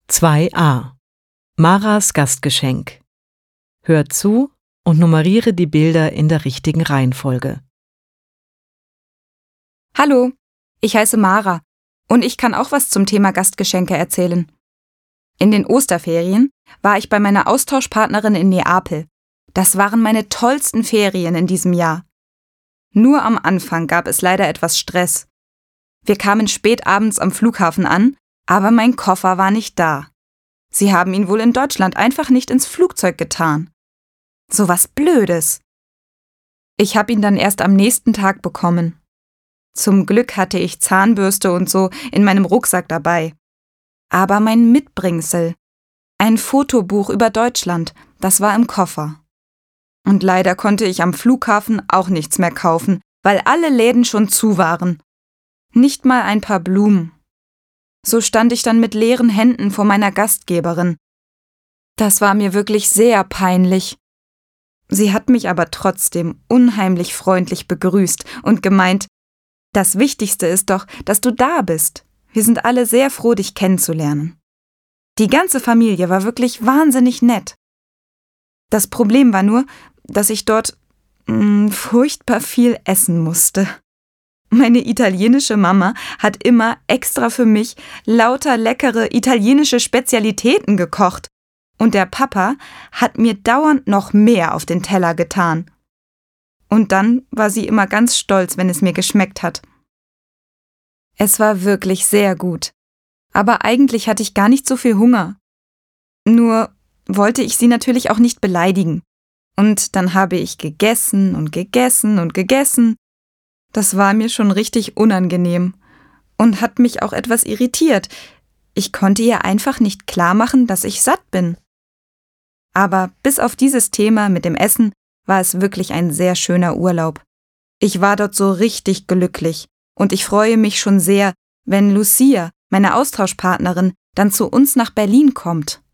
2a. Maras Gastgeschenk. Hör zu und nummeriere die Bilder in der richtigen Reihenfolge. Hallo, ich heiße Mara und ich kann auch was zum Thema Gastgeschenke erzählen. In den Osterferien war ich bei meiner Austauschpartnerin in Neapel. Das waren meine tollsten Ferien in diesem Jahr. Nur am Anfang gab es leider etwas Stress. Wir kamen spät abends am Flughafen an, aber mein Koffer war nicht da. Sie haben ihn wohl in Deutschland einfach nicht ins Flugzeug getan. So was Blödes. Ich habe ihn dann erst am nächsten Tag bekommen. Zum Glück hatte ich Zahnbürste und so in meinem Rucksack dabei. Aber mein Mitbringsel, ein Fotobuch über Deutschland, das war im Koffer. Und leider konnte ich am Flughafen auch nichts mehr kaufen, weil alle Läden schon zu waren. Nicht mal ein paar Blumen. So stand ich dann mit leeren Händen vor meiner Gastgeberin. Das war mir wirklich sehr peinlich. Sie hat mich aber trotzdem unheimlich freundlich begrüßt und gemeint, das Wichtigste ist doch, dass du da bist. Wir sind alle sehr froh, dich kennenzulernen. Die ganze Familie war wirklich wahnsinnig nett. Das Problem war nur, dass ich dort furchtbar viel essen musste. Meine italienische Mama hat immer extra für mich lauter leckere italienische Spezialitäten gekocht. Und der Papa hat mir dauernd noch mehr auf den Teller getan. Und dann war sie immer ganz stolz, wenn es mir geschmeckt hat. Es war wirklich sehr gut. Aber eigentlich hatte ich gar nicht so viel Hunger. Nur wollte ich sie natürlich auch nicht beleidigen. Und dann habe ich gegessen und gegessen und gegessen. Das war mir schon richtig unangenehm und hat mich auch etwas irritiert. Ich konnte ihr einfach nicht klar machen, dass ich satt bin. Aber bis auf dieses Thema mit dem Essen war es wirklich ein sehr schöner Urlaub. Ich war dort so richtig glücklich und ich freue mich schon sehr, wenn Lucia, meine Austauschpartnerin, dann zu uns nach Berlin kommt.